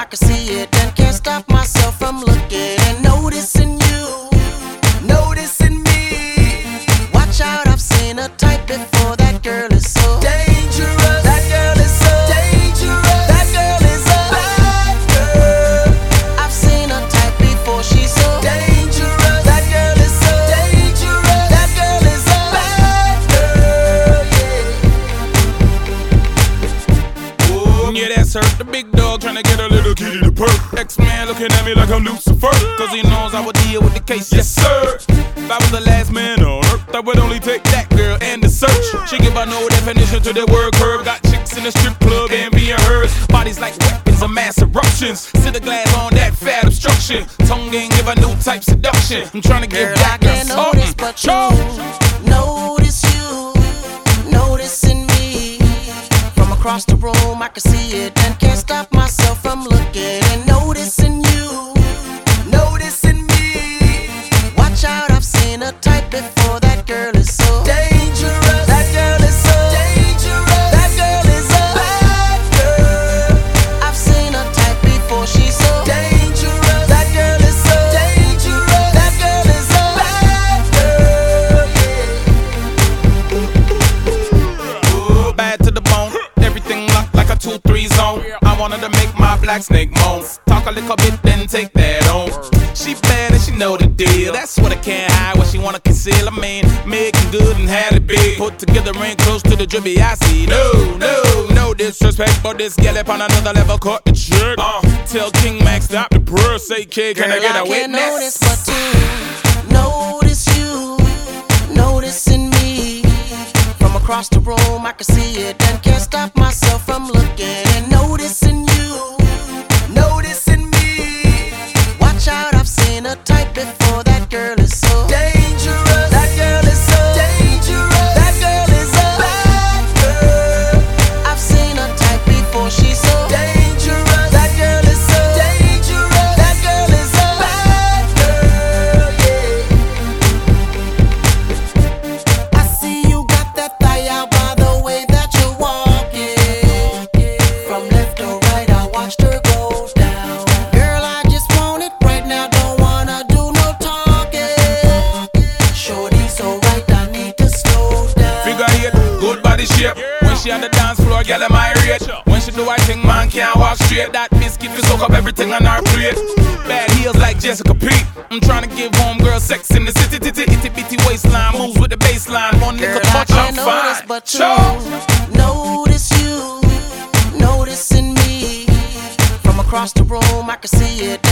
can see it and can't stop myself from looking and noticing you, noticing me. Watch out, I've seen a type before. That girl is so dangerous. That girl is so dangerous. That girl is a bad girl. I've seen a type before. She's so dangerous. That girl is so dangerous. That girl is a bad girl. Yeah. Oh, yeah, that's her. The big dog tryna get a little kitty to perk. X-Man looking at me like I'm Lucifer, cause he knows I would deal with the case. Yes, sir. If I was the last man on earth, I would only take that girl and the search. She give her no definition to the word curve. Got chicks in the strip club and being hers. Bodies like weapons of mass eruptions. Sit the glass on that fat obstruction. Tongue ain't give a new type seduction. I'm trying to give that girl something. But you notice you, noticing me. From across the room I can see it and can't stop myself from looking and noticing you, noticing me. Watch out, I've seen a type before. That girl is so dangerous. That girl is so dangerous. That girl is a bad girl. I've seen a type before. She's so dangerous. That girl is so dangerous. That girl is a bad girl. Oh, bad to the bone. Everything locked like a 2-3 zone. I wanted to make my black snake moan. Talk a little bit, then take that on. She bad and she know the deal. That's what I can't hide, what she wanna conceal. I mean, making good and had it big. Put together ain't close to the drippy I see. No disrespect, but this gal up on another level caught the trick. Tell King Max stop the prayer. Say, kid, can I get a witness? Girl, I can't notice but to notice you, noticing me. From across the room I can see it and can't stop myself from looking and noticing you, noticing me. Watch out, I've seen a type before. That girl is so dangerous. That girl is so dangerous. That girl is a bad girl. I've seen a type before. She's so dangerous. That girl is so dangerous. That girl is a bad girl. Yeah. I see you got that thigh out by the way that you're walking. From left to right, I watched her go down. Girl, I just want it right now. Don't wanna do no talking. Shorty so right, I need to slow down. Figure 8, good body shape. When she on the dance floor, girl, am I rate. When she do her thing, man can't walk straight. That biscuit will soak up everything on her plate. Bad heels like Jessica Pete. I'm trying to give homegirl sex in the city. Itty bitty waistline moves with the baseline. One nigga punch, I'm fine. But you notice you, noticing me. From across the room I can see it